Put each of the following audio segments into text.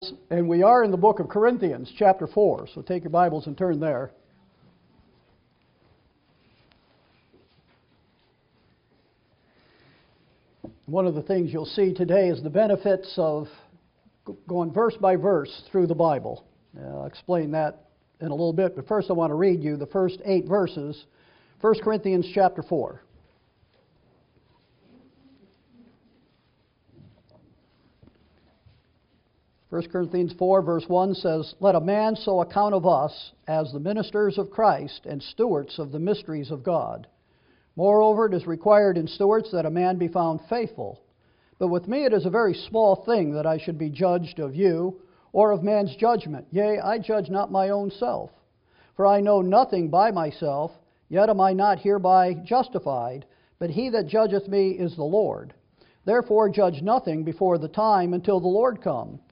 Bibles, and we are in the book of Corinthians, chapter 4. So take your Bibles and turn there. One of the things you'll see today is the benefits of going verse by verse through the Bible. I'll explain that in a little bit, but first I want to read you the first 8 verses, 1 Corinthians chapter 4. First Corinthians 4 verse 1 says, "Let a man so account of us as the ministers of Christ and stewards of the mysteries of God. Moreover, it is required in stewards that a man be found faithful. But with me it is a very small thing that I should be judged of you, or of man's judgment. Yea, I judge not my own self. For I know nothing by myself, yet am I not hereby justified, but he that judgeth me is the Lord. Therefore judge nothing before the time until the Lord come,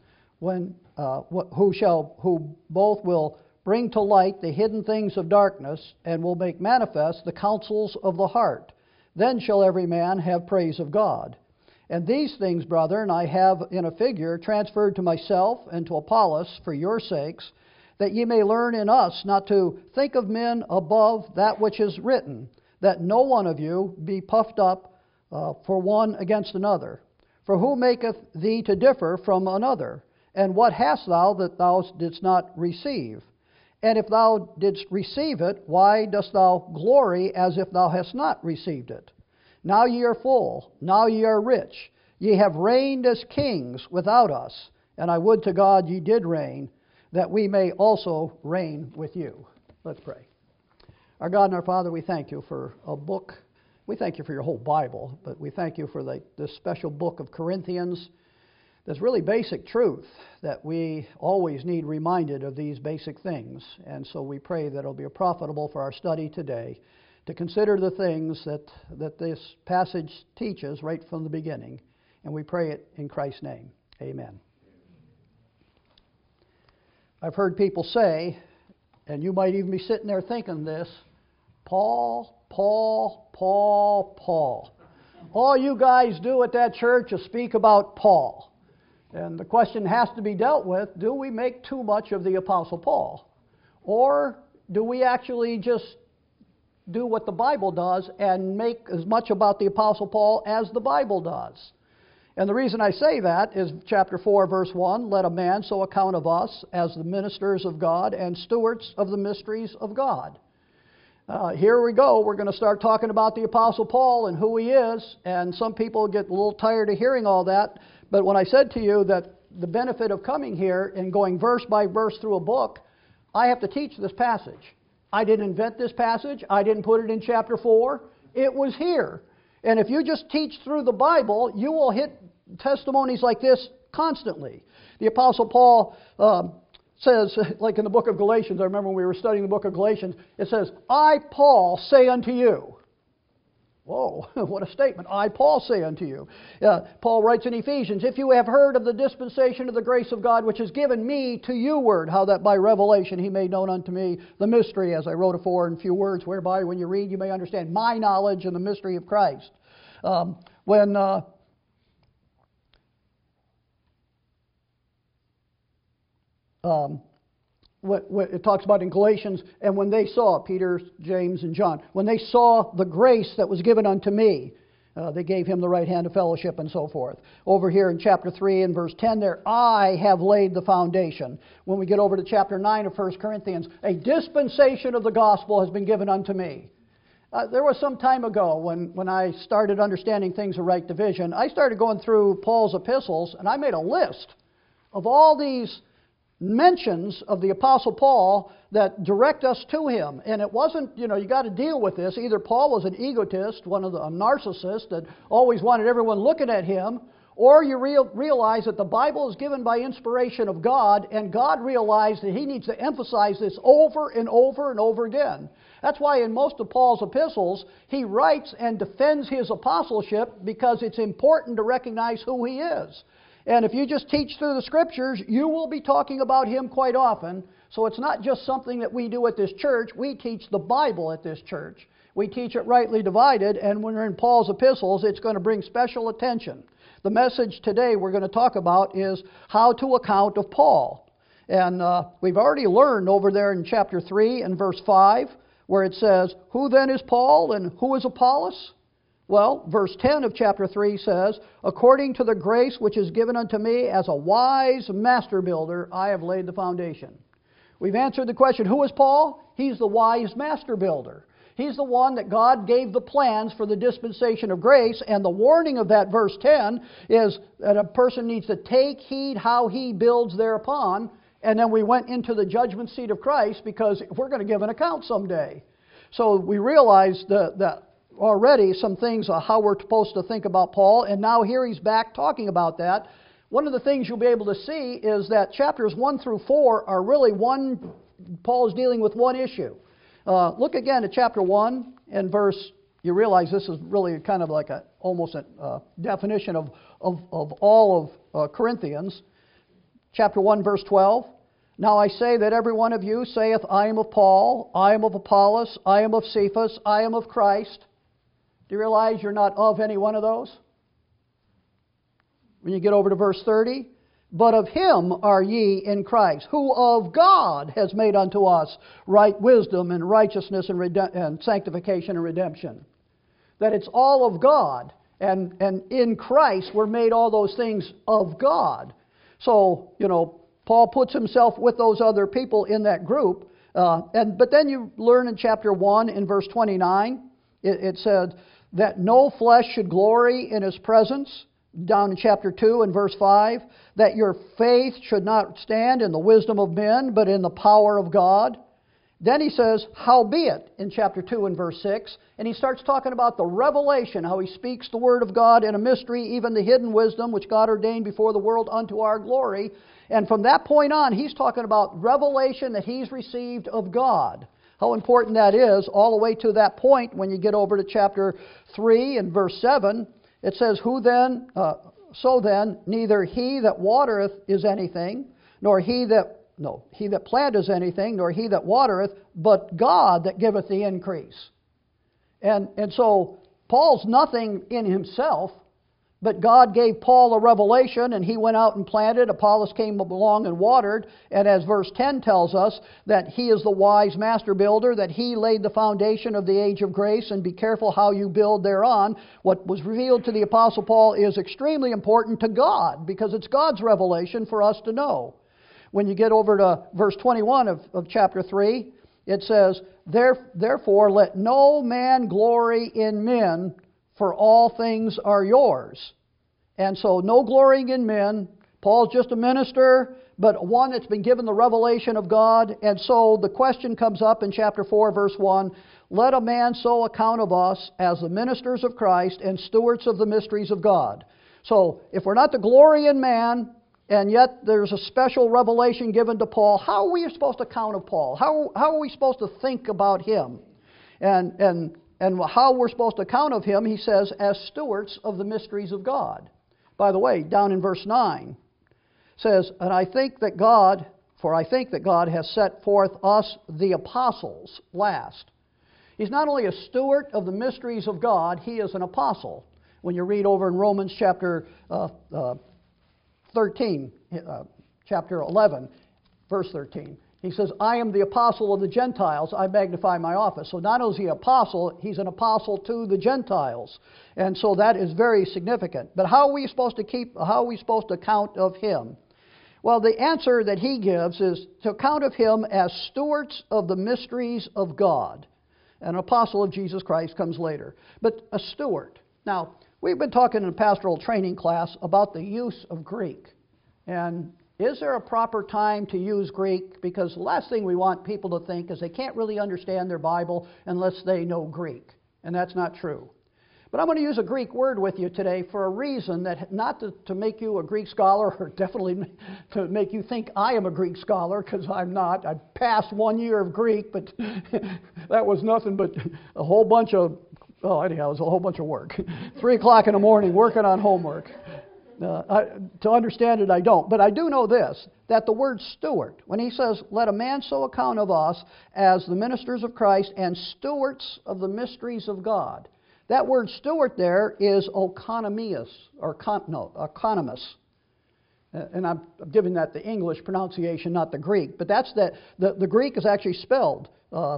who both will bring to light the hidden things of darkness, and will make manifest the counsels of the heart. Then shall every man have praise of God. And these things, brethren, I have in a figure transferred to myself and to Apollos for your sakes, that ye may learn in us not to think of men above that which is written, that no one of you be puffed up for one against another. For who maketh thee to differ from another? And what hast thou that thou didst not receive? And if thou didst receive it, why dost thou glory as if thou hast not received it? Now ye are full, now ye are rich. Ye have reigned as kings without us, and I would to God ye did reign, that we may also reign with you." Let's pray. Our God and our Father, we thank you for a book. We thank you for your whole Bible, but we thank you for this special book of Corinthians. There's really basic truth that we always need reminded of these basic things. And so we pray that it'll be profitable for our study today to consider the things that this passage teaches right from the beginning. And we pray it in Christ's name. Amen. I've heard people say, and you might even be sitting there thinking this, Paul, Paul, Paul, Paul. All you guys do at that church is speak about Paul. And the question has to be dealt with, do we make too much of the Apostle Paul? Or do we actually just do what the Bible does and make as much about the Apostle Paul as the Bible does? And the reason I say that is chapter 4, verse 1, "Let a man so account of us as the ministers of God and stewards of the mysteries of God." Here we go. We're going to start talking about the Apostle Paul and who he is. And some people get a little tired of hearing all that. But when I said to you that the benefit of coming here and going verse by verse through a book, I have to teach this passage. I didn't invent this passage. I didn't put it in chapter 4. It was here. And if you just teach through the Bible, you will hit testimonies like this constantly. The Apostle Paul says, like in the book of Galatians, I remember when we were studying the book of Galatians, it says, "I, Paul, say unto you." Whoa, what a statement. "I, Paul, say unto you." Paul writes in Ephesians, "If you have heard of the dispensation of the grace of God, which is given me to you word, how that by revelation he made known unto me the mystery, as I wrote afore in few words, whereby when you read you may understand my knowledge and the mystery of Christ." What it talks about in Galatians, and when they saw, Peter, James, and John, when they saw the grace that was given unto me, they gave him the right hand of fellowship and so forth. Over here in chapter 3 and verse 10 there, "I have laid the foundation." When we get over to chapter 9 of 1 Corinthians, "A dispensation of the gospel has been given unto me." There was some time ago when I started understanding things of right division, I started going through Paul's epistles, and I made a list of all these mentions of the Apostle Paul that direct us to him. And it wasn't, you got to deal with this. Either Paul was an egotist, a narcissist that always wanted everyone looking at him, or you realize that the Bible is given by inspiration of God, and God realized that he needs to emphasize this over and over and over again. That's why in most of Paul's epistles, he writes and defends his apostleship because it's important to recognize who he is. And if you just teach through the Scriptures, you will be talking about him quite often. So it's not just something that we do at this church. We teach the Bible at this church. We teach it rightly divided, and when we're in Paul's epistles, it's going to bring special attention. the message today we're going to talk about is how to account of Paul. And we've already learned over there in chapter 3 and verse 5, where it says, "Who then is Paul and who is Apollos?" Well, verse 10 of chapter 3 says, "According to the grace which is given unto me as a wise master builder, I have laid the foundation." We've answered the question, who is Paul? He's the wise master builder. He's the one that God gave the plans for the dispensation of grace, and the warning of that verse 10 is that a person needs to take heed how he builds thereupon, and then we went into the judgment seat of Christ because we're going to give an account someday. So we realized that already some things on how we're supposed to think about Paul, and now here he's back talking about that. One of the things you'll be able to see is that chapters 1 through 4 are really Paul is dealing with one issue. Look again at chapter 1 and verse, you realize this is really kind of like almost a definition of all of Corinthians. Chapter 1 verse 12. "Now I say that every one of you saith, I am of Paul, I am of Apollos, I am of Cephas, I am of Christ." Do you realize you're not of any one of those? When you get over to verse 30, "But of him are ye in Christ, who of God has made unto us right wisdom and righteousness and sanctification and redemption." That it's all of God, and in Christ we're made all those things of God. So, Paul puts himself with those other people in that group. But then you learn in chapter 1 in verse 29, it said that no flesh should glory in his presence. Down in chapter 2 and verse 5, that your faith should not stand in the wisdom of men, but in the power of God. Then he says, "Howbeit," in chapter 2 and verse 6, and he starts talking about the revelation, how he speaks the word of God in a mystery, even the hidden wisdom which God ordained before the world unto our glory. And from that point on, he's talking about revelation that he's received of God. How important that is, all the way to that point when you get over to chapter 3 and verse 7. It says, "So then, neither he that watereth is anything, nor he that planteth anything, nor he that watereth, but God that giveth the increase." And so Paul's nothing in himself, but God gave Paul a revelation, and he went out and planted. Apollos came along and watered, and as verse 10 tells us, that he is the wise master builder, that he laid the foundation of the age of grace, and be careful how you build thereon. What was revealed to the Apostle Paul is extremely important to God, because it's God's revelation for us to know. When you get over to verse 21 of chapter 3, it says, "Therefore let no man glory in men, for all things are yours." And so no glorying in men. Paul's just a minister, but one that's been given the revelation of God. And so the question comes up in chapter 4, verse 1, "Let a man so account of us as the ministers of Christ and stewards of the mysteries of God." So if we're not to glory in man, and yet there's a special revelation given to Paul, how are we supposed to account of Paul? How are we supposed to think about him? And how we're supposed to account of him, he says, as stewards of the mysteries of God. By the way, down in verse 9, says, I think that God has set forth us, the apostles, last. He's not only a steward of the mysteries of God, he is an apostle. When you read over in Romans chapter 13, chapter 11, verse 13, he says, "I am the apostle of the Gentiles, I magnify my office." So not only is he an apostle, he's an apostle to the Gentiles. And so that is very significant. But how are we supposed to count of him? Well, the answer that he gives is to count of him as stewards of the mysteries of God. An apostle of Jesus Christ comes later. But a steward. Now, we've been talking in a pastoral training class about the use of Greek. And is there a proper time to use Greek? Because the last thing we want people to think is they can't really understand their Bible unless they know Greek. And that's not true. But I'm going to use a Greek word with you today for a reason, that not to make you a Greek scholar, or definitely to make you think I am a Greek scholar, because I'm not. I passed 1 year of Greek, but that was nothing but a whole bunch of, it was a whole bunch of work. 3 o'clock in the morning working on homework. To understand it, I don't. But I do know this, that the word steward, when he says, "Let a man so account of us as the ministers of Christ and stewards of the mysteries of God," That word steward there is oikonomias, or economos. And I'm giving that the English pronunciation, not the Greek. But that's the Greek is actually spelled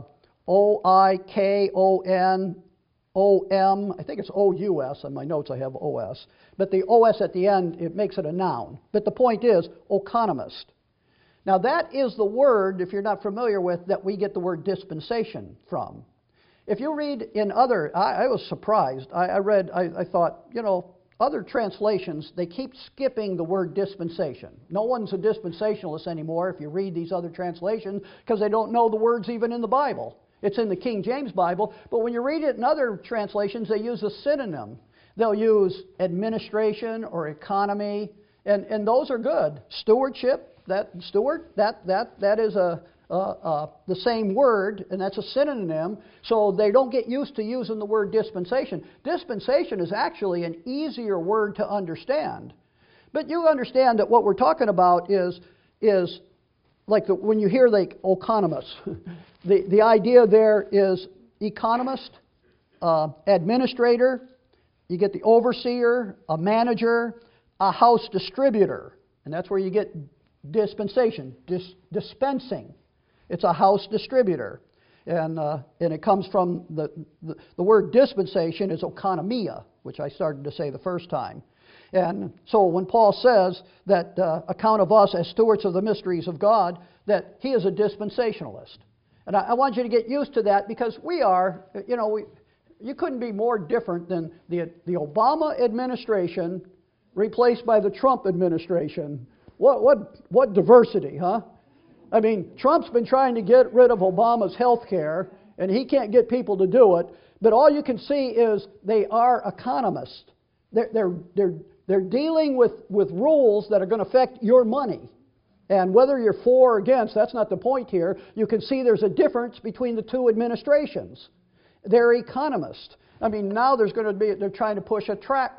O-I-K-O-N-O-M. I think it's O-U-S. On my notes I have O-S. But the O-S at the end, it makes it a noun. But the point is, oikonomist. Now that is the word, if you're not familiar with, that we get the word dispensation from. If you read in other, I was surprised. I thought, other translations, they keep skipping the word dispensation. No one's a dispensationalist anymore if you read these other translations because they don't know the words even in the Bible. It's in the King James Bible, but when you read it in other translations, they use a synonym. They'll use administration or economy, and those are good. Stewardship, that is the same word, and that's a synonym, so they don't get used to using the word dispensation. Dispensation is actually an easier word to understand. But you understand that what we're talking about is like when you hear like economist, the idea there is economist, administrator, you get the overseer, a manager, a house distributor, and that's where you get dispensation, dispensing. It's a house distributor. And it comes from the word dispensation is oikonomia, which I started to say the first time. And so when Paul says that account of us as stewards of the mysteries of God, that he is a dispensationalist. And I want you to get used to that because we are, you couldn't be more different than the Obama administration replaced by the Trump administration. What diversity, huh? I mean, Trump's been trying to get rid of Obama's health care, and he can't get people to do it. But all you can see is they are economists. They're dealing with rules that are going to affect your money. And whether you're for or against, that's not the point here. You can see there's a difference between the two administrations. They're economists. I mean, now they're trying to push a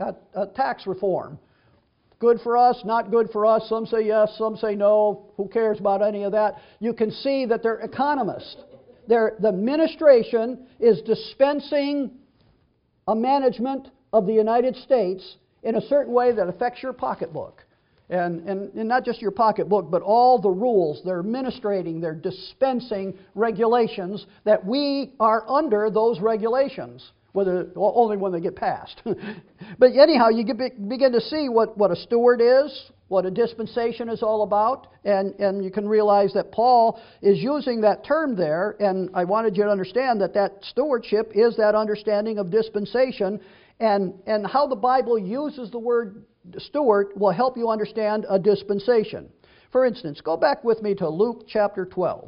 tax reform. Good for us, not good for us. Some say yes, some say no. Who cares about any of that? You can see that they're economists. The administration is dispensing a management of the United States in a certain way that affects your pocketbook. And not just your pocketbook, but all the rules. They're administrating, they're dispensing regulations that we are under those regulations. Only when they get passed. But anyhow, you begin to see what a steward is, what a dispensation is all about, and you can realize that Paul is using that term there, and I wanted you to understand that stewardship is that understanding of dispensation, and how the Bible uses the word steward will help you understand a dispensation. For instance, go back with me to Luke chapter 12.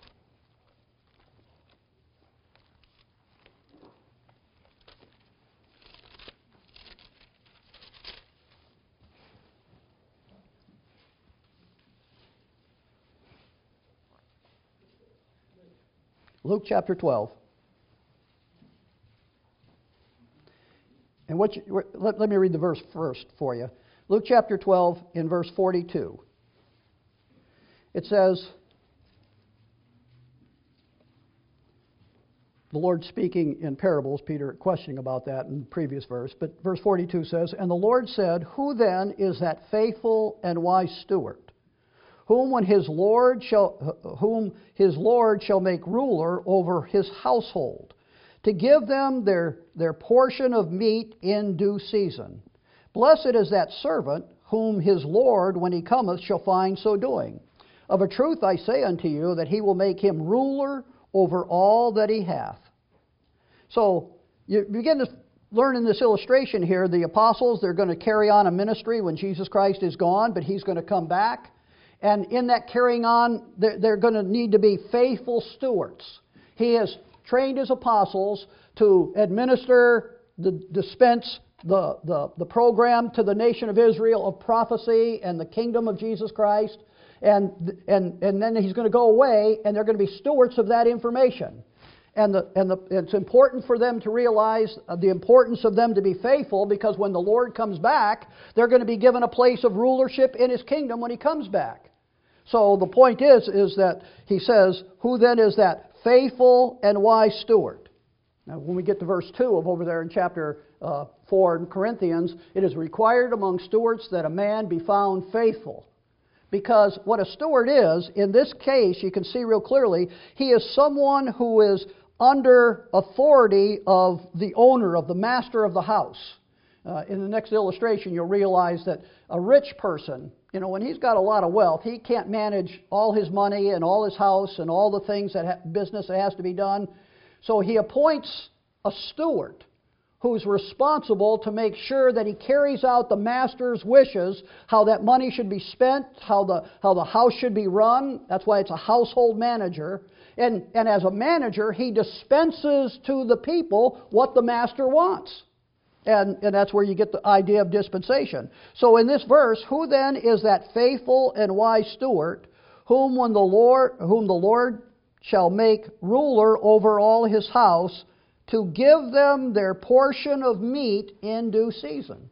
Luke chapter 12. And let me read the verse first for you. Luke chapter 12 in verse 42. It says, the Lord speaking in parables, Peter questioning about that in the previous verse, but verse 42 says, "And the Lord said, Who then is that faithful and wise steward, whom his Lord shall make ruler over his household, to give them their portion of meat in due season? Blessed is that servant whom his Lord, when he cometh, shall find so doing. Of a truth I say unto you, that he will make him ruler over all that he hath." So you begin to learn in this illustration here, the apostles, they're going to carry on a ministry when Jesus Christ is gone, but he's going to come back. And in that carrying on, they're going to need to be faithful stewards. He has trained his apostles to administer, dispense the program to the nation of Israel of prophecy and the kingdom of Jesus Christ. And then he's going to go away, and they're going to be stewards of that information. It's important for them to realize the importance of them to be faithful, because when the Lord comes back, they're going to be given a place of rulership in his kingdom when he comes back. So the point is that he says, "Who then is that faithful and wise steward?" Now, when we get to verse 2 of over there in chapter 4 in Corinthians, it is required among stewards that a man be found faithful. Because what a steward is, in this case, you can see real clearly, he is someone who is under authority of the owner, of the master of the house. In the next illustration, you'll realize that a rich person, when he's got a lot of wealth, he can't manage all his money and all his house and all the things business that has to be done. So he appoints a steward who's responsible to make sure that he carries out the master's wishes, how that money should be spent, how the house should be run. That's why it's a household manager. And as a manager, he dispenses to the people what the master wants. And that's where you get the idea of dispensation. So in this verse, who then is that faithful and wise steward, whom the Lord shall make ruler over all his house, to give them their portion of meat in due season?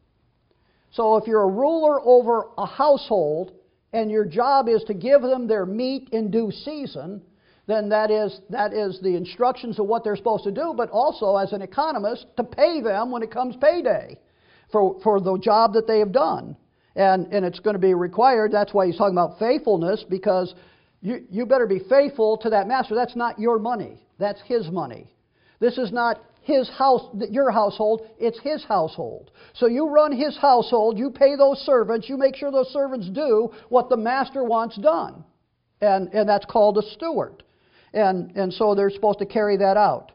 So if you're a ruler over a household, and your job is to give them their meat in due season, then that is the instructions of what they're supposed to do, but also as an economist, to pay them when it comes payday for the job that they have done. And it's going to be required. That's why he's talking about faithfulness, because you better be faithful to that master. That's not your money. That's his money. This is not his house, your household. It's his household. So you run his household. You pay those servants. You make sure those servants do what the master wants done. And that's called a steward. And so they're supposed to carry that out.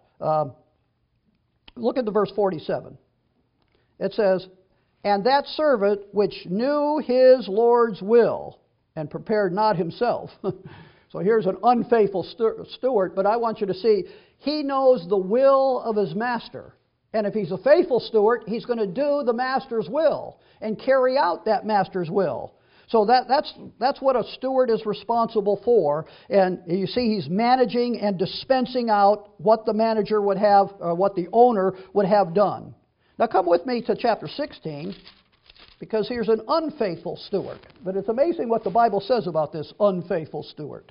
Look at the verse 47. It says, "And that servant which knew his Lord's will, and prepared not himself." So here's an unfaithful steward, but I want you to see, he knows the will of his master. And if he's a faithful steward, he's going to do the master's will and carry out that master's will. So that's what a steward is responsible for. And you see he's managing and dispensing out what the manager would have, or what the owner would have done. Now come with me to chapter 16. Because here's an unfaithful steward. But it's amazing what the Bible says about this unfaithful steward.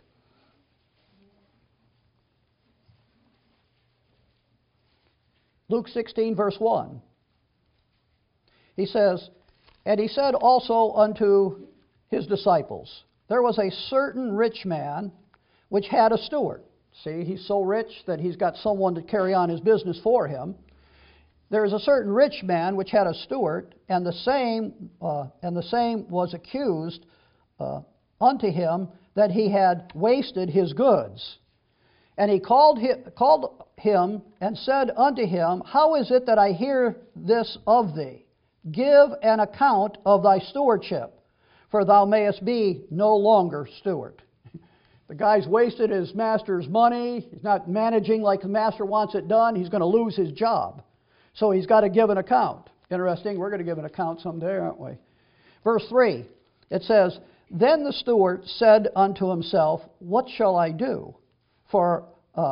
Luke 16, verse 1. He says, "And he said also unto his disciples, there was a certain rich man which had a steward." See, he's so rich that he's got someone to carry on his business for him. "There is a certain rich man which had a steward, and the same was accused unto him that he had wasted his goods. And he called him and said unto him, How is it that I hear this of thee? Give an account of thy stewardship, for thou mayest be no longer steward." The guy's wasted his master's money. He's not managing like the master wants it done. He's going to lose his job. So he's got to give an account. Interesting, we're going to give an account someday, aren't we? Verse 3, it says, "Then the steward said unto himself, What shall I do? For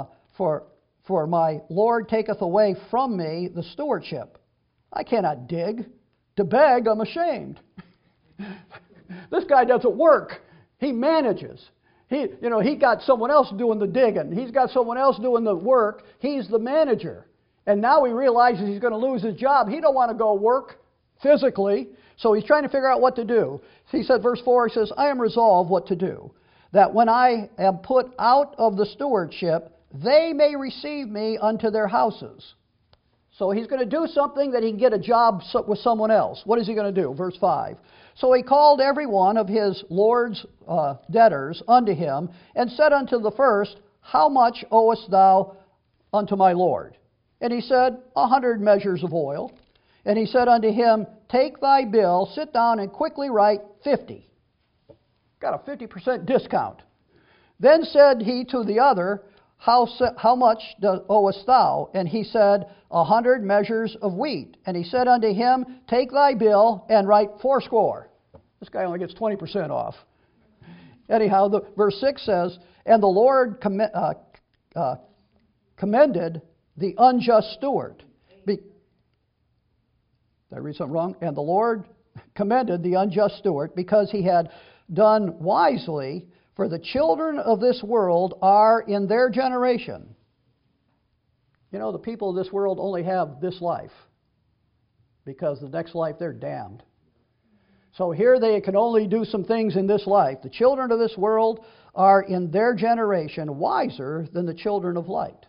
my Lord taketh away from me the stewardship. I cannot dig. To beg, I'm ashamed." This guy doesn't work. He manages. He got someone else doing the digging. He's got someone else doing the work. He's the manager. And now he realizes he's going to lose his job. He don't want to go work physically, so he's trying to figure out what to do. He said, verse 4, he says, "I am resolved what to do, that when I am put out of the stewardship, they may receive me unto their houses." So he's going to do something that he can get a job with someone else. What is he going to do? Verse 5. "So he called every one of his Lord's debtors unto him, and said unto the first, How much owest thou unto my Lord? And he said, 100 measures of oil. And he said unto him, Take thy bill, sit down, and quickly write 50. Got a 50% discount. Then said he to the other, How much owest thou? And he said, 100 measures of wheat. And he said unto him, Take thy bill, and write 80. This guy only gets 20% off. Anyhow, verse 6 says, "And the Lord commended the unjust steward." Did I read something wrong? "And the Lord commended the unjust steward because he had done wisely, for the children of this world are in their generation." You know, the people of this world only have this life, because the next life they're damned. So here they can only do some things in this life. The children of this world are in their generation wiser than the children of light.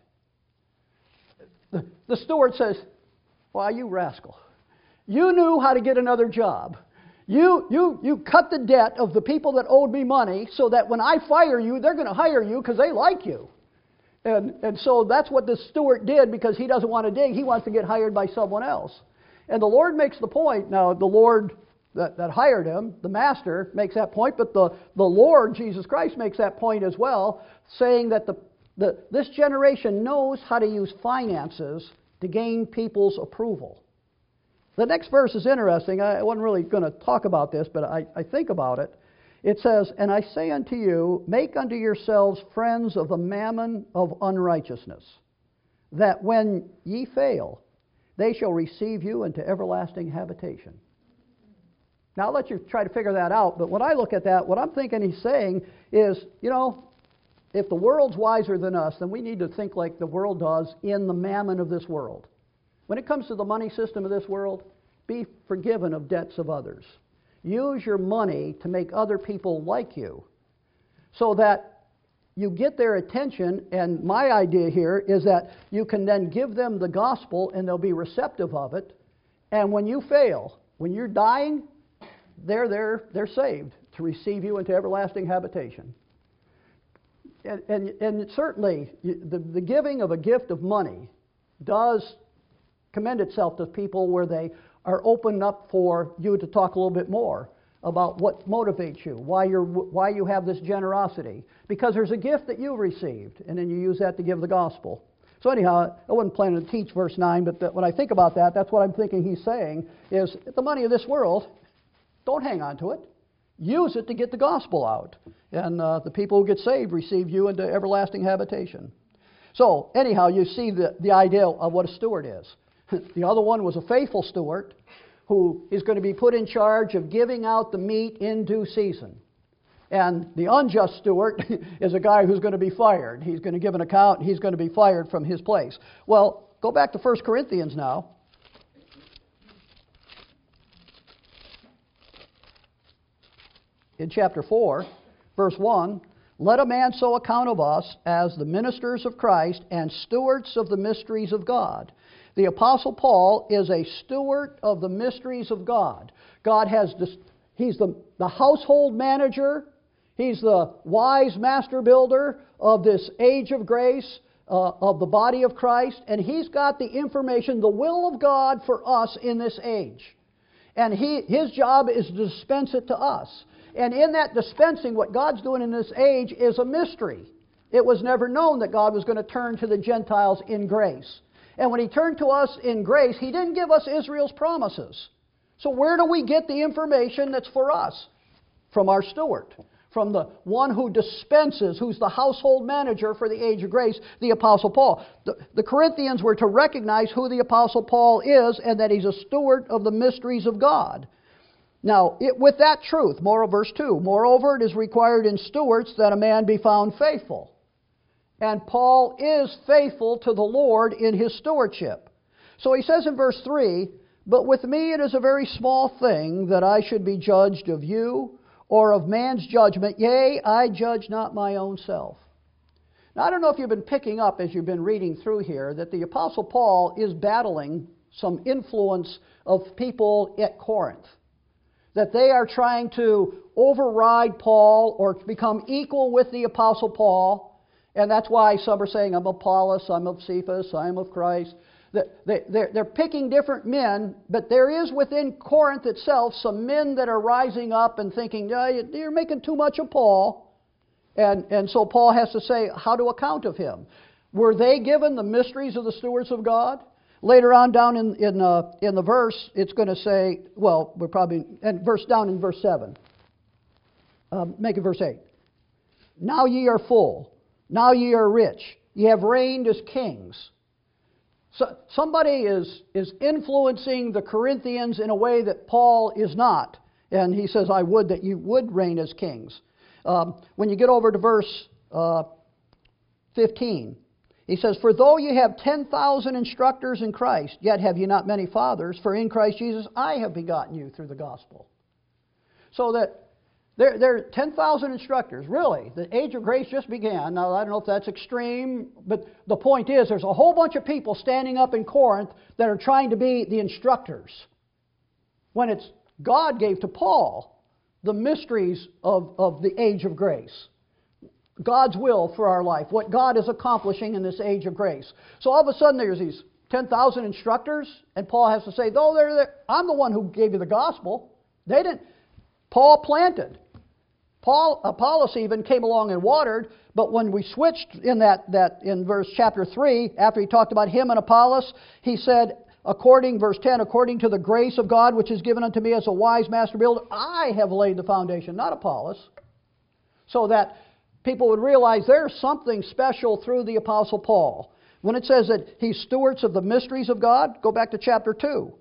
The steward says, "Why, you rascal. You knew how to get another job. You cut the debt of the people that owed me money so that when I fire you, they're going to hire you because they like you." And so that's what the steward did, because he doesn't want to dig. He wants to get hired by someone else. And the Lord makes the point. Now, the Lord that hired him, the master, makes that point, but the Lord, Jesus Christ, makes that point as well, saying that this generation knows how to use finances to gain people's approval. The next verse is interesting. I wasn't really going to talk about this, but I think about it. It says, "And I say unto you, make unto yourselves friends of the mammon of unrighteousness, that when ye fail, they shall receive you into everlasting habitation." Now, I'll let you try to figure that out, but when I look at that, what I'm thinking he's saying is, you know, if the world's wiser than us, then we need to think like the world does in the mammon of this world. When it comes to the money system of this world, be forgiven of debts of others. Use your money to make other people like you, so that you get their attention. And my idea here is that you can then give them the gospel and they'll be receptive of it. And when you fail, when you're dying, they're saved to receive you into everlasting habitation. And certainly, the giving of a gift of money does commend itself to people where they are open up for you to talk a little bit more about what motivates you, why you have this generosity. Because there's a gift that you received, and then you use that to give the gospel. So anyhow, I wasn't planning to teach verse 9, but when I think about that, that's what I'm thinking he's saying, is the money of this world, don't hang on to it. Use it to get the gospel out. And the people who get saved receive you into everlasting habitation. So anyhow, you see the idea of what a steward is. The other one was a faithful steward who is going to be put in charge of giving out the meat in due season. And the unjust steward is a guy who's going to be fired. He's going to give an account, and he's going to be fired from his place. Well, go back to 1 Corinthians now. In chapter 4, verse 1, "Let a man so account of us as the ministers of Christ and stewards of the mysteries of God." The Apostle Paul is a steward of the mysteries of God. God has he's the household manager. He's the wise master builder of this age of grace, of the body of Christ. And he's got the information, the will of God for us in this age. And his job is to dispense it to us. And in that dispensing, what God's doing in this age is a mystery. It was never known that God was going to turn to the Gentiles in grace. And when He turned to us in grace, He didn't give us Israel's promises. So where do we get the information that's for us? From our steward. From the one who dispenses, who's the household manager for the age of grace, the Apostle Paul. The Corinthians were to recognize who the Apostle Paul is and that he's a steward of the mysteries of God. Now, with that truth, verse 2, "Moreover, it is required in stewards that a man be found faithful." And Paul is faithful to the Lord in his stewardship. So he says in verse 3, "But with me it is a very small thing that I should be judged of you, or of man's judgment. Yea, I judge not my own self." Now, I don't know if you've been picking up as you've been reading through here that the Apostle Paul is battling some influence of people at Corinth. That they are trying to override Paul or become equal with the Apostle Paul. And that's why some are saying, "I'm of Apollos, I'm of Cephas, I'm of Christ." They're picking different men, but there is within Corinth itself some men that are rising up and thinking, "You're making too much of Paul." And so Paul has to say how to account of him. Were they given the mysteries of the stewards of God? Later on down in the verse, it's going to say, down in verse 7. Make it verse 8. "Now ye are full. Now ye are rich. Ye have reigned as kings." So somebody is influencing the Corinthians in a way that Paul is not. And he says, "I would that you would reign as kings." When you get over to verse 15, He says, "For though you have 10,000 instructors in Christ, yet have you not many fathers, for in Christ Jesus I have begotten you through the gospel." So that there are 10,000 instructors. Really, the age of grace just began. Now, I don't know if that's extreme, but the point is there's a whole bunch of people standing up in Corinth that are trying to be the instructors. When it's God gave to Paul the mysteries of the age of grace. God's will for our life, what God is accomplishing in this age of grace. So all of a sudden there's these 10,000 instructors, and Paul has to say, "Though they're there, I'm the one who gave you the gospel. They didn't. Paul planted. Apollos even came along and watered, but when we switched in in verse chapter 3, after he talked about him and Apollos, he said, verse 10, according to the grace of God which is given unto me as a wise master builder, I have laid the foundation, not Apollos." So that people would realize there's something special through the Apostle Paul. When it says that he's stewards of the mysteries of God, go back to chapter 2.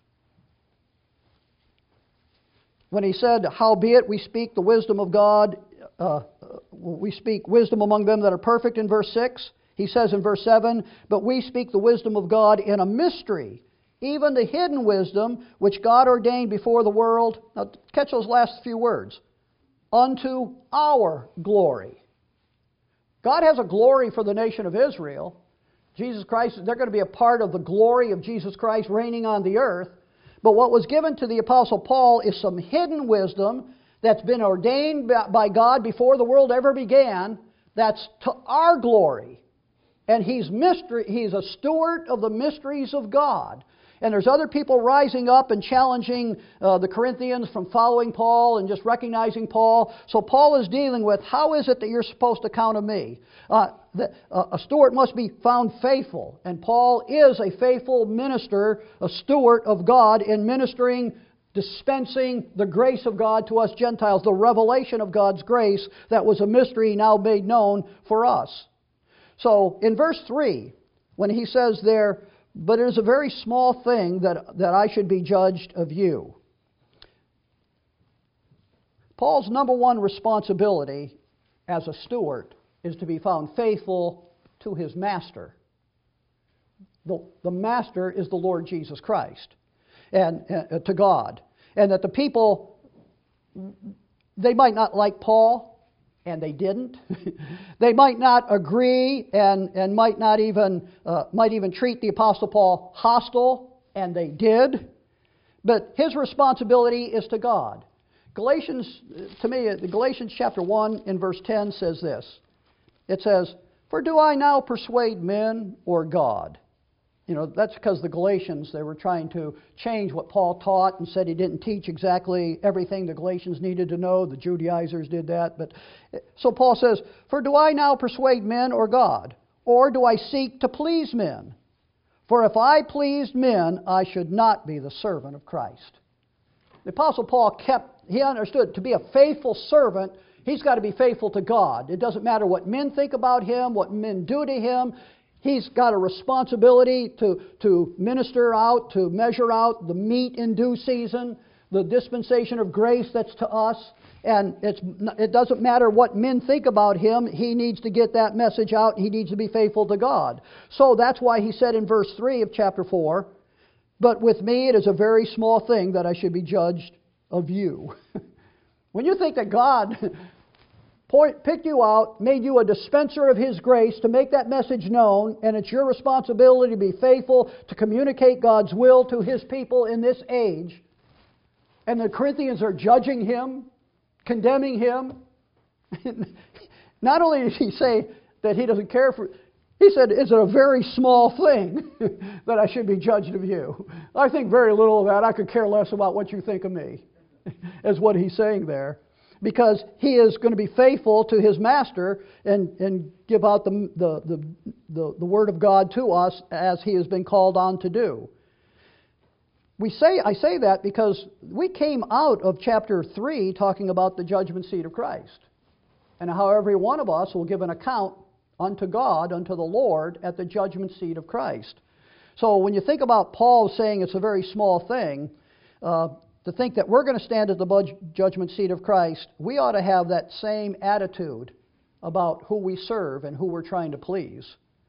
When he said, "Howbeit we speak the wisdom of God, we speak wisdom among them that are perfect," in verse 6, he says in verse 7, "But we speak the wisdom of God in a mystery, even the hidden wisdom which God ordained before the world." Now catch those last few words. "Unto our glory." God has a glory for the nation of Israel. Jesus Christ, they're going to be a part of the glory of Jesus Christ reigning on the earth. But what was given to the Apostle Paul is some hidden wisdom that's been ordained by God before the world ever began, that's to our glory. And he's a steward of the mysteries of God. And there's other people rising up and challenging the Corinthians from following Paul and just recognizing Paul. So Paul is dealing with, how is it that you're supposed to count on me? A steward must be found faithful. And Paul is a faithful minister, a steward of God in ministering, dispensing the grace of God to us Gentiles, the revelation of God's grace that was a mystery now made known for us. So in verse 3, when he says there, "But it is a very small thing that I should be judged of you." Paul's number one responsibility as a steward is to be found faithful to his master. The master is the Lord Jesus Christ, and to God. And that the people, they might not like Paul, and they didn't. They might not agree and might even treat the Apostle Paul hostile, and they did. But his responsibility is to God. Galatians chapter 1 in verse 10 says this. It says, "For do I now persuade men or God?" You know, that's because the Galatians, they were trying to change what Paul taught and said he didn't teach exactly everything the Galatians needed to know. The Judaizers did that. So Paul says, "For do I now persuade men or God? Or do I seek to please men? For if I pleased men, I should not be the servant of Christ." The Apostle Paul he understood to be a faithful servant, he's got to be faithful to God. It doesn't matter what men think about him, what men do to him. He's got a responsibility to minister out, to measure out the meat in due season, the dispensation of grace that's to us. And it doesn't matter what men think about him. He needs to get that message out. He needs to be faithful to God. So that's why he said in verse 3 of chapter 4, "But with me it is a very small thing that I should be judged of you." When you think that God picked you out, made you a dispenser of His grace to make that message known, and it's your responsibility to be faithful to communicate God's will to His people in this age, and the Corinthians are judging him, condemning him. Not only did he say that he doesn't care for, he said, "Is it a very small thing that I should be judged of you? I think very little of that. I could care less about what you think of me," is what he's saying there. Because he is going to be faithful to his master and give out the word of God to us as he has been called on to do. I say that because we came out of chapter 3 talking about the judgment seat of Christ, and how every one of us will give an account unto God, unto the Lord, at the judgment seat of Christ. So when you think about Paul saying it's a very small thing, to think that we're going to stand at the judgment seat of Christ, we ought to have that same attitude about who we serve and who we're trying to please.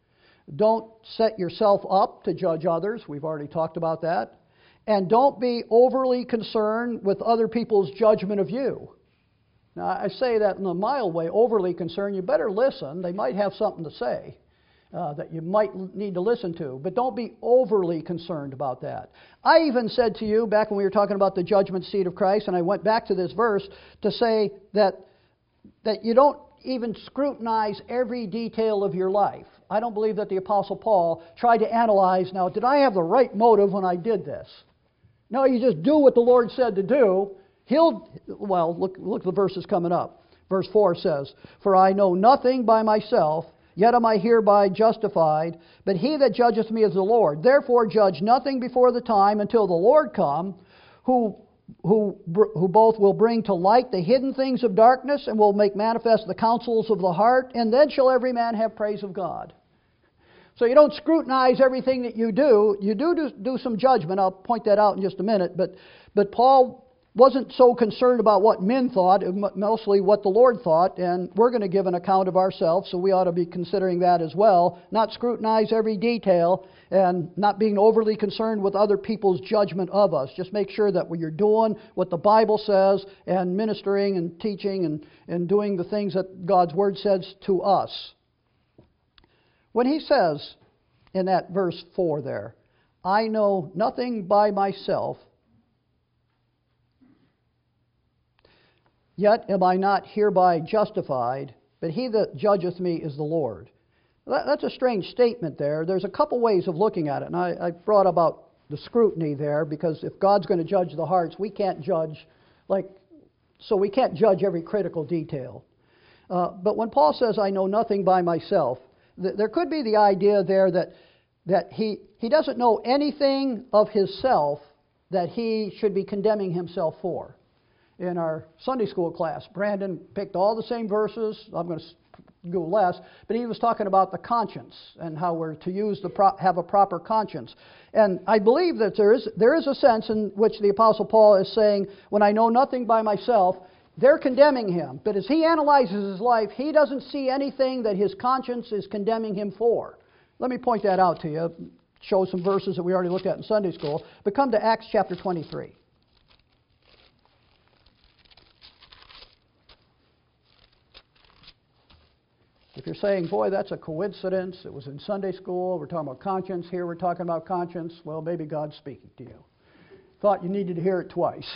Don't set yourself up to judge others. We've already talked about that. And don't be overly concerned with other people's judgment of you. Now, I say that in a mild way, overly concerned. You better listen. They might have something to say that you might need to listen to. But don't be overly concerned about that. I even said to you back when we were talking about the judgment seat of Christ, and I went back to this verse to say that you don't even scrutinize every detail of your life. I don't believe that the Apostle Paul tried to analyze, now, did I have the right motive when I did this? No, you just do what the Lord said to do. Look the verses coming up. Verse 4 says, "For I know nothing by myself, yet am I hereby justified, but he that judgeth me is the Lord. Therefore judge nothing before the time until the Lord come, who both will bring to light the hidden things of darkness and will make manifest the counsels of the heart, and then shall every man have praise of God." So you don't scrutinize everything that you do. You do some judgment. I'll point that out in just a minute. But Paul wasn't so concerned about what men thought, mostly what the Lord thought, and we're going to give an account of ourselves, so we ought to be considering that as well. Not scrutinize every detail and not being overly concerned with other people's judgment of us. Just make sure that you're doing what the Bible says and ministering and teaching and doing the things that God's Word says to us. When he says in that verse 4 there, "I know nothing by myself, yet am I not hereby justified, but he that judgeth me is the Lord." That's a strange statement there. There's a couple ways of looking at it, and I brought about the scrutiny there, because if God's going to judge the hearts, we can't judge, so we can't judge every critical detail. But when Paul says, "I know nothing by myself," there could be the idea there that he doesn't know anything of himself that he should be condemning himself for. In our Sunday school class, Brandon picked all the same verses. I'm going to go less, but he was talking about the conscience and how we're to have a proper conscience. And I believe that there is a sense in which the Apostle Paul is saying, when I know nothing by myself, they're condemning him. But as he analyzes his life, he doesn't see anything that his conscience is condemning him for. Let me point that out to you. Show some verses that we already looked at in Sunday school. But come to Acts chapter 23. If you're saying, boy, that's a coincidence, it was in Sunday school, we're talking about conscience, here we're talking about conscience, well, maybe God's speaking to you. Thought you needed to hear it twice.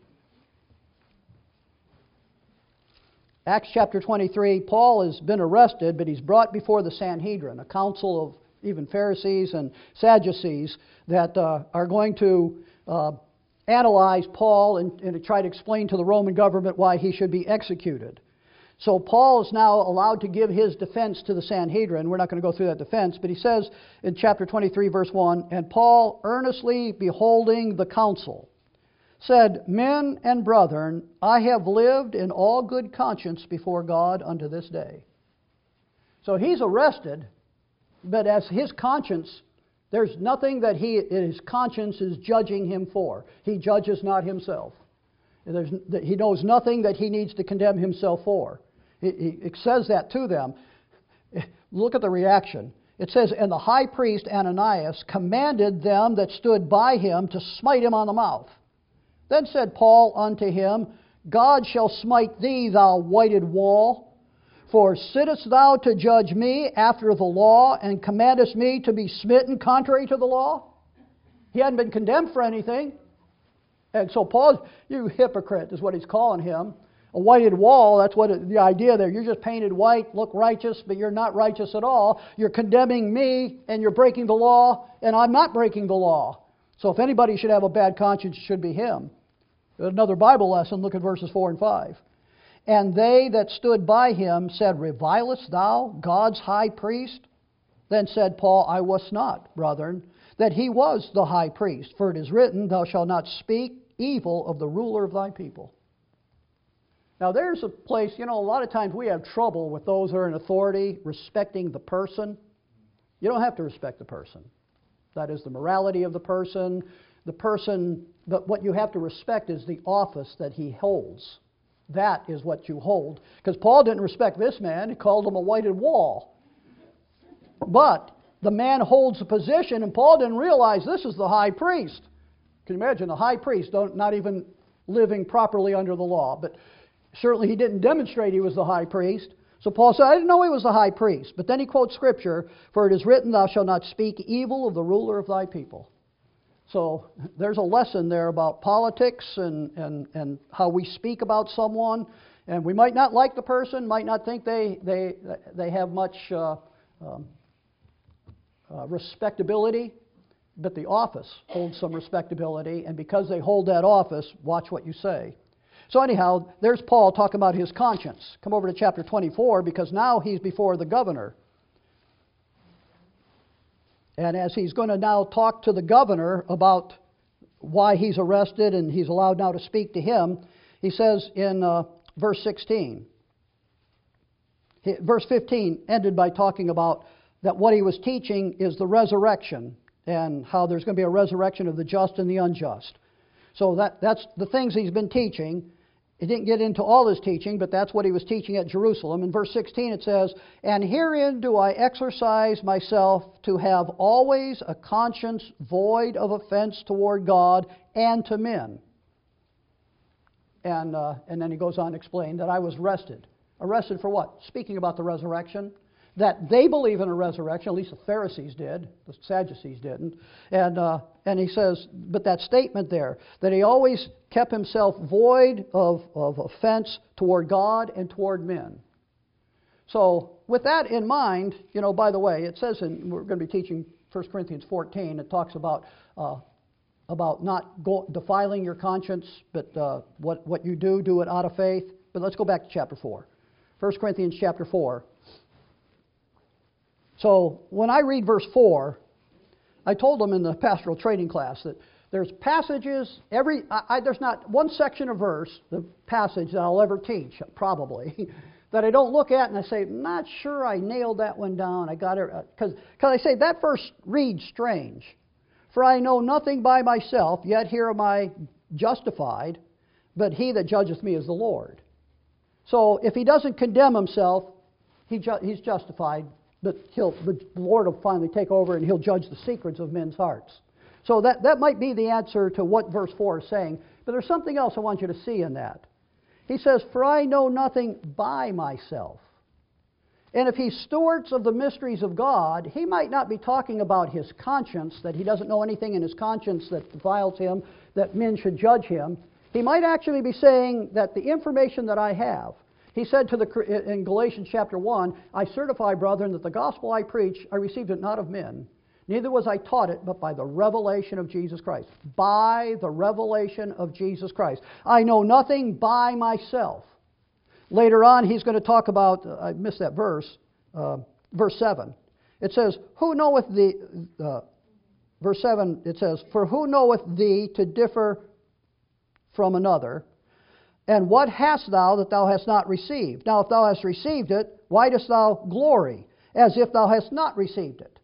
Acts chapter 23, Paul has been arrested, but he's brought before the Sanhedrin, a council of even Pharisees and Sadducees that are going to analyze Paul and try to explain to the Roman government why he should be executed. So Paul is now allowed to give his defense to the Sanhedrin. We're not going to go through that defense, but he says in chapter 23, verse 1, "And Paul, earnestly beholding the council, said, Men and brethren, I have lived in all good conscience before God unto this day." So he's arrested, but as his conscience, there's nothing that his conscience is judging him for. He judges not himself. He knows nothing that he needs to condemn himself for. It says that to them. Look at the reaction. It says, "And the high priest Ananias commanded them that stood by him to smite him on the mouth. Then said Paul unto him, God shall smite thee, thou whited wall. For sittest thou to judge me after the law, and commandest me to be smitten contrary to the law?" He hadn't been condemned for anything. And so Paul, you hypocrite, is what he's calling him. A whited wall, that's what the idea there. You're just painted white, look righteous, but you're not righteous at all. You're condemning me, and you're breaking the law, and I'm not breaking the law. So if anybody should have a bad conscience, it should be him. Another Bible lesson, look at verses 4 and 5. "And they that stood by him said, Revilest thou God's high priest? Then said Paul, I wist not, brethren, that he was the high priest. For it is written, Thou shalt not speak evil of the ruler of thy people." Now there's a place, a lot of times we have trouble with those who are in authority respecting the person. You don't have to respect the person. That is the morality of the person, but what you have to respect is the office that he holds. That is what you hold. Because Paul didn't respect this man, he called him a whited wall. But the man holds a position, and Paul didn't realize this is the high priest. Can you imagine the high priest not even living properly under the law? But certainly he didn't demonstrate he was the high priest. So Paul said, I didn't know he was the high priest. But then he quotes Scripture, for it is written, thou shalt not speak evil of the ruler of thy people. So there's a lesson there about politics and how we speak about someone. And we might not like the person, might not think they have much respectability, but the office holds some respectability. And because they hold that office, watch what you say. So anyhow, there's Paul talking about his conscience. Come over to chapter 24, because now he's before the governor. And as he's going to now talk to the governor about why he's arrested and he's allowed now to speak to him, he says in verse 16, verse 15 ended by talking about that what he was teaching is the resurrection and how there's going to be a resurrection of the just and the unjust. So that's the things he's been teaching. He didn't get into all his teaching, but that's what he was teaching at Jerusalem. In verse 16 it says, and herein do I exercise myself to have always a conscience void of offense toward God and to men. And then he goes on to explain that I was arrested. Arrested for what? Speaking about the resurrection. That they believe in a resurrection, at least the Pharisees did, the Sadducees didn't. And he says, but that statement there, that he always kept himself void of offense toward God and toward men. So with that in mind, by the way, it says, we're going to be teaching 1 Corinthians 14, it talks about not defiling your conscience, but what you do it out of faith. But let's go back to chapter 4. 1 Corinthians chapter 4. So when I read verse 4, I told them in the pastoral training class that there's passages, there's not one section of verse, the passage that I'll ever teach, probably, that I don't look at and I say, not sure I nailed that one down. I got it, because I say that verse reads strange. For I know nothing by myself, yet here am I justified, but he that judgeth me is the Lord. So if he doesn't condemn himself, he's justified. But the Lord will finally take over and he'll judge the secrets of men's hearts. So that might be the answer to what verse 4 is saying. But there's something else I want you to see in that. He says, for I know nothing by myself. And if he's stewards of the mysteries of God, he might not be talking about his conscience, that he doesn't know anything in his conscience that defiles him, that men should judge him. He might actually be saying that the information that I have, he said in Galatians chapter 1, I certify, brethren, that the gospel I preach, I received it not of men, neither was I taught it, but by the revelation of Jesus Christ. By the revelation of Jesus Christ. I know nothing by myself. Later on, he's going to talk about, I missed that verse, verse 7. It says, who knoweth thee, verse 7, it says, for who knoweth thee to differ from another? And what hast thou that thou hast not received? Now, if thou hast received it, why dost thou glory, as if thou hast not received it?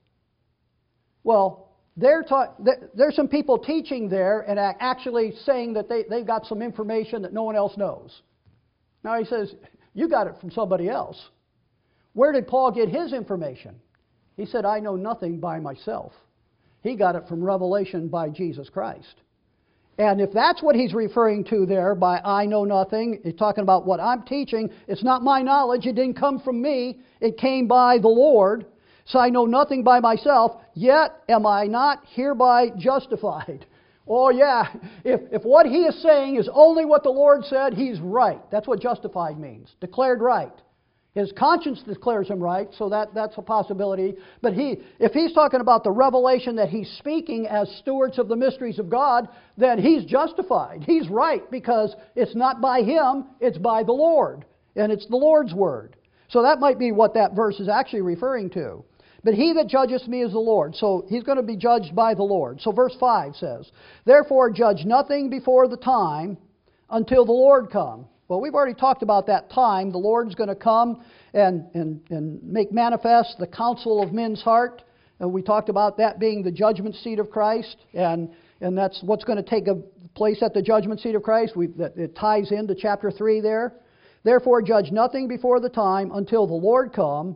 Well, there's some people teaching there and actually saying that they've got some information that no one else knows. Now he says, you got it from somebody else. Where did Paul get his information? He said, I know nothing by myself. He got it from revelation by Jesus Christ. And if that's what he's referring to there by I know nothing, he's talking about what I'm teaching. It's not my knowledge. It didn't come from me. It came by the Lord. So I know nothing by myself, yet am I not hereby justified. Oh yeah, if what he is saying is only what the Lord said, he's right. That's what justified means. Declared right. His conscience declares him right, so that's a possibility. But if he's talking about the revelation that he's speaking as stewards of the mysteries of God, then he's justified. He's right, because it's not by him, it's by the Lord. And it's the Lord's word. So that might be what that verse is actually referring to. But he that judgeth me is the Lord. So he's going to be judged by the Lord. So verse 5 says, therefore judge nothing before the time until the Lord come. Well, we've already talked about that time. The Lord's going to come and make manifest the counsel of men's heart. And we talked about that being the judgment seat of Christ. And that's what's going to take a place at the judgment seat of Christ. It ties into chapter 3 there. Therefore judge nothing before the time until the Lord come,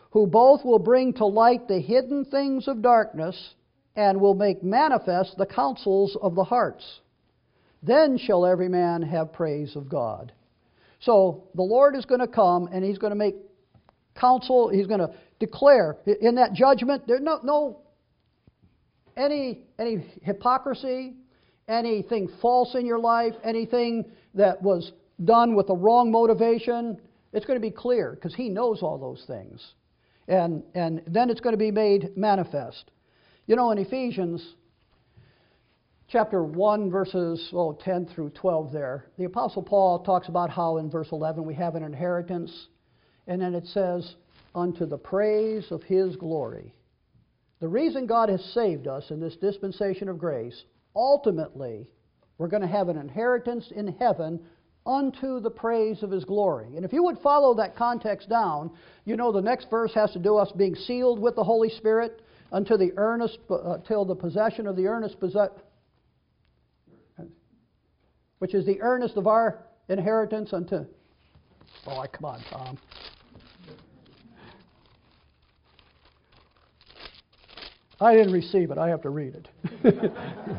who both will bring to light the hidden things of darkness and will make manifest the counsels of the hearts. Then shall every man have praise of God. So the Lord is going to come and He's going to make counsel. He's going to declare in that judgment. There's no any hypocrisy, anything false in your life, anything that was done with a wrong motivation. It's going to be clear because He knows all those things, and then it's going to be made manifest. You know, in Ephesians chapter 1, verses 10 through 12 there, the Apostle Paul talks about how in verse 11 we have an inheritance, and then it says, unto the praise of His glory. The reason God has saved us in this dispensation of grace, ultimately, we're going to have an inheritance in heaven unto the praise of His glory. And if you would follow that context down, you know the next verse has to do with us being sealed with the Holy Spirit unto the earnest, till the possession of the earnest possession, which is the earnest of our inheritance unto... Oh, come on, Tom. I didn't receive it. I have to read it.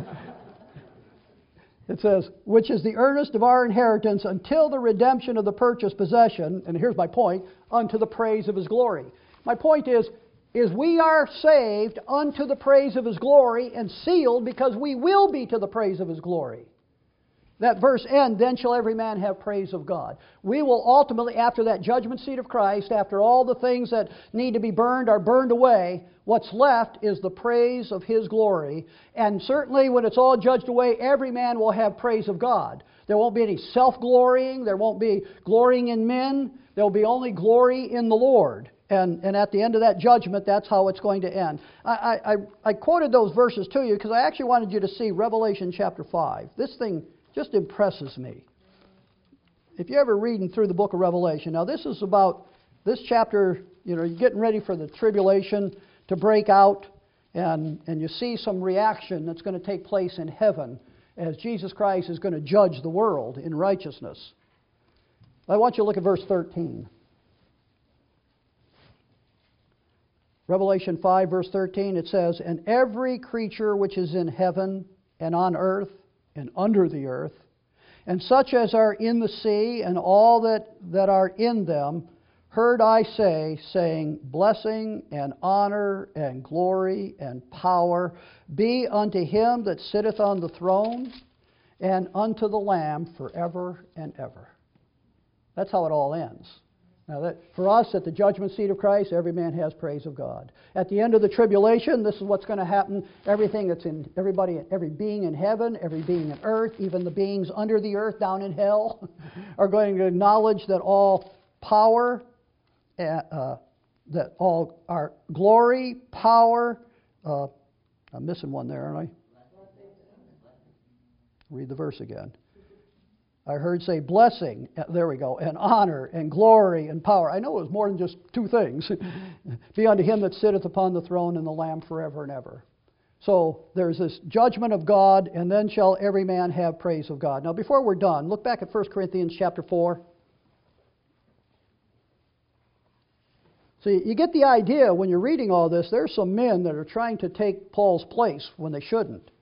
It says, which is the earnest of our inheritance until the redemption of the purchased possession, and here's my point, unto the praise of His glory. My point is we are saved unto the praise of His glory and sealed because we will be to the praise of His glory. That verse ends, then shall every man have praise of God. We will ultimately, after that judgment seat of Christ, after all the things that need to be burned are burned away, what's left is the praise of His glory. And certainly when it's all judged away, every man will have praise of God. There won't be any self-glorying. There won't be glorying in men. There will be only glory in the Lord. And at the end of that judgment, that's how it's going to end. I quoted those verses to you because I actually wanted you to see Revelation chapter 5. This thing just impresses me. If you're ever reading through the book of Revelation, now this is about this chapter, you're getting ready for the tribulation to break out, and you see some reaction that's going to take place in heaven as Jesus Christ is going to judge the world in righteousness. I want you to look at verse 13. Revelation 5, verse 13, it says, and every creature which is in heaven and on earth and under the earth, and such as are in the sea, and all that are in them, heard I say, saying, blessing and honor and glory and power be unto Him that sitteth on the throne, and unto the Lamb forever and ever. That's how it all ends. Now, for us, at the judgment seat of Christ, every man has praise of God. At the end of the tribulation, this is what's going to happen. Everything that's in everybody, every being in heaven, every being in earth, even the beings under the earth down in hell, are going to acknowledge that all power, that all our glory, power. I'm missing one there, aren't I? Read the verse again. I heard say blessing, there we go, and honor and glory and power. I know it was more than just two things. Be unto Him that sitteth upon the throne and the Lamb forever and ever. So there's this judgment of God, and then shall every man have praise of God. Now before we're done, look back at 1 Corinthians chapter 4. So you get the idea when you're reading all this, there's some men that are trying to take Paul's place when they shouldn't.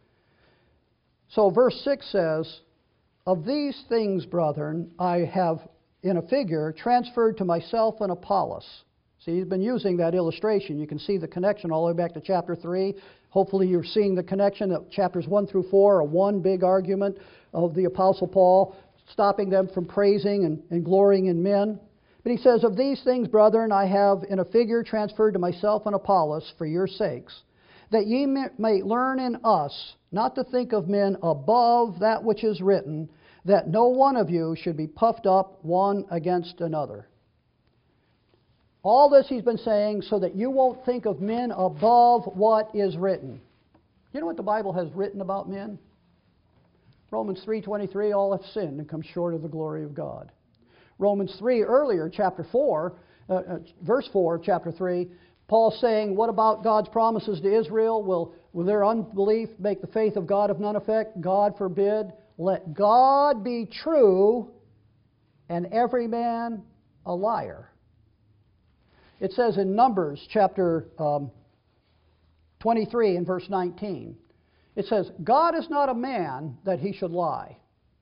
So verse 6 says, of these things, brethren, I have, in a figure, transferred to myself and Apollos. See, he's been using that illustration. You can see the connection all the way back to chapter 3. Hopefully you're seeing the connection that chapters 1 through 4 are one big argument of the Apostle Paul, stopping them from praising and glorying in men. But he says, of these things, brethren, I have, in a figure, transferred to myself and Apollos for your sakes, that ye may learn in us not to think of men above that which is written, that no one of you should be puffed up one against another. All this he's been saying so that you won't think of men above what is written. You know what the Bible has written about men? Romans 3:23, all have sinned and come short of the glory of God. Romans 3 earlier, chapter 4, verse 4 of chapter 3, Paul's saying, what about God's promises to Israel? Will their unbelief make the faith of God of none effect? God forbid. Let God be true and every man a liar. It says in Numbers chapter 23 and verse 19, it says, God is not a man that he should lie.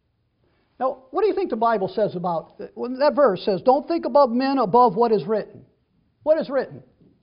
Now, what do you think the Bible says about, when that verse says, don't think about men above what is written. What is written?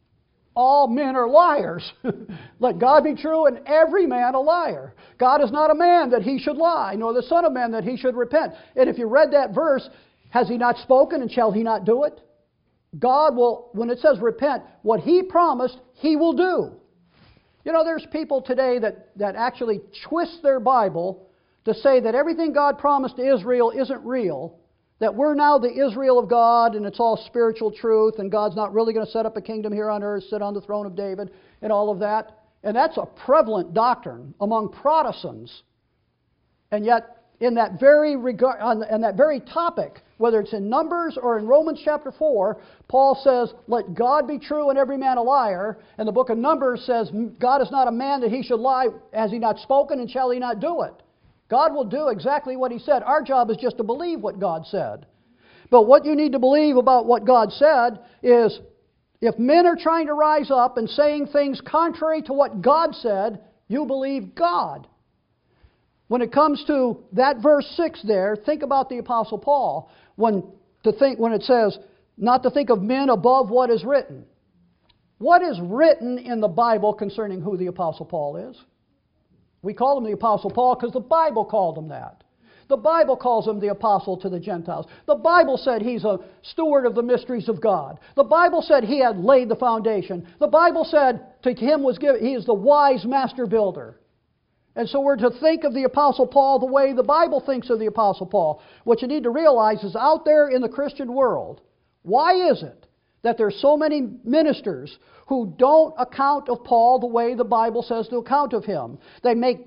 All men are liars. Let God be true and every man a liar. God is not a man that he should lie, nor the Son of Man that he should repent. And if you read that verse, has he not spoken and shall he not do it? God will, when it says repent, what he promised, he will do. You know, there's people today that actually twist their Bible to say that everything God promised to Israel isn't real, that we're now the Israel of God and it's all spiritual truth and God's not really going to set up a kingdom here on earth, sit on the throne of David and all of that. And that's a prevalent doctrine among Protestants. And yet, in that very regard, on that very topic, whether it's in Numbers or in Romans chapter 4, Paul says, let God be true and every man a liar. And the book of Numbers says, God is not a man that he should lie. Has he not spoken and shall he not do it? God will do exactly what he said. Our job is just to believe what God said. But what you need to believe about what God said is, if men are trying to rise up and saying things contrary to what God said, you believe God. When it comes to that verse 6 there, think about the Apostle Paul when it says, not to think of men above what is written. What is written in the Bible concerning who the Apostle Paul is? We call him the Apostle Paul because the Bible called him that. The Bible calls him the apostle to the Gentiles. The Bible said he's a steward of the mysteries of God. The Bible said he had laid the foundation. The Bible said to him was given, he is the wise master builder. And so we're to think of the Apostle Paul the way the Bible thinks of the Apostle Paul. What you need to realize is out there in the Christian world, why is it that there's so many ministers who don't account of Paul the way the Bible says to account of him? They make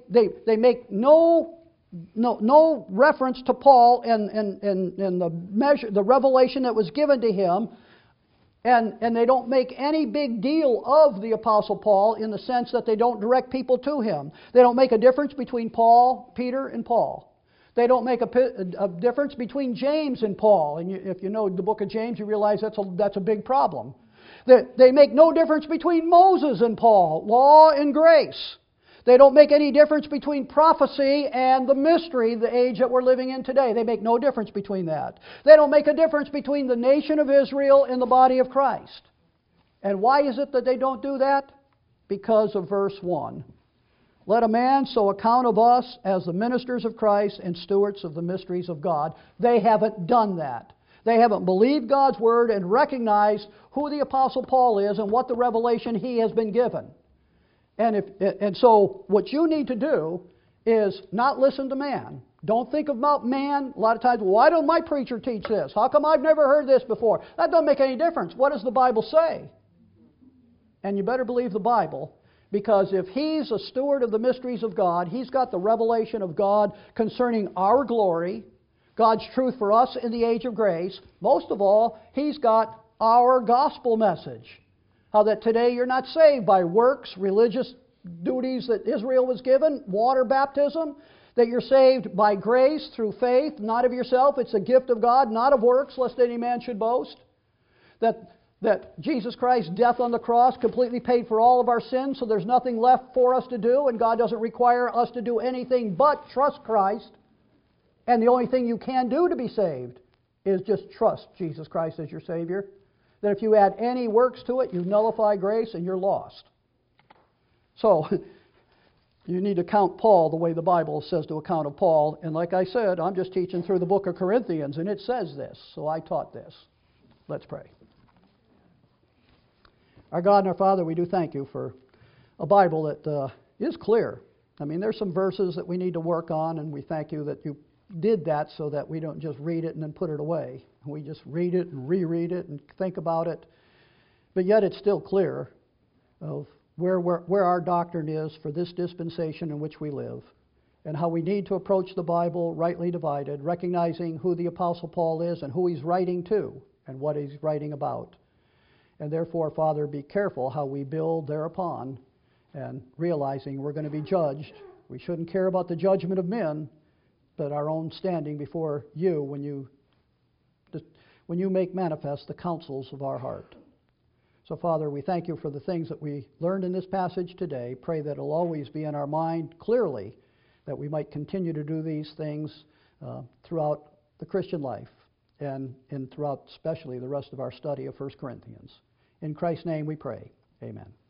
no reference to Paul and the revelation that was given to him. And they don't make any big deal of the Apostle Paul in the sense that they don't direct people to him. They don't make a difference between Peter and Paul. They don't make a difference between James and Paul. And if you know the book of James, you realize that's a big problem. They make no difference between Moses and Paul, law and grace. They don't make any difference between prophecy and the mystery, the age that we're living in today. They make no difference between that. They don't make a difference between the nation of Israel and the body of Christ. And why is it that they don't do that? Because of verse 1. Let a man so account of us as the ministers of Christ and stewards of the mysteries of God. They haven't done that. They haven't believed God's word and recognized who the Apostle Paul is and what the revelation he has been given. And so what you need to do is not listen to man. Don't think about man. A lot of times, why don't my preacher teach this? How come I've never heard this before? That doesn't make any difference. What does the Bible say? And you better believe the Bible, because if he's a steward of the mysteries of God, he's got the revelation of God concerning our glory, God's truth for us in the age of grace. Most of all, he's got our gospel message. How that today you're not saved by works, religious duties that Israel was given, water baptism, that you're saved by grace through faith, not of yourself. It's a gift of God, not of works, lest any man should boast. That Jesus Christ's death on the cross completely paid for all of our sins, so there's nothing left for us to do, and God doesn't require us to do anything but trust Christ. And the only thing you can do to be saved is just trust Jesus Christ as your Savior. That if you add any works to it, you nullify grace and you're lost. So, you need to count Paul the way the Bible says to account of Paul. And like I said, I'm just teaching through the book of Corinthians, and it says this, so I taught this. Let's pray. Our God and our Father, we do thank you for a Bible that is clear. I mean, there's some verses that we need to work on, and we thank you that you did that so that we don't just read it and then put it away. We just read it and reread it and think about it. But yet it's still clear of where our doctrine is for this dispensation in which we live, and how we need to approach the Bible rightly divided, recognizing who the Apostle Paul is and who he's writing to and what he's writing about. And therefore, Father, be careful how we build thereupon, and realizing we're going to be judged. We shouldn't care about the judgment of men, but our own standing before you when you make manifest the counsels of our heart. So, Father, we thank you for the things that we learned in this passage today. Pray that it'll always be in our mind clearly, that we might continue to do these things throughout the Christian life and throughout especially the rest of our study of 1 Corinthians. In Christ's name we pray. Amen.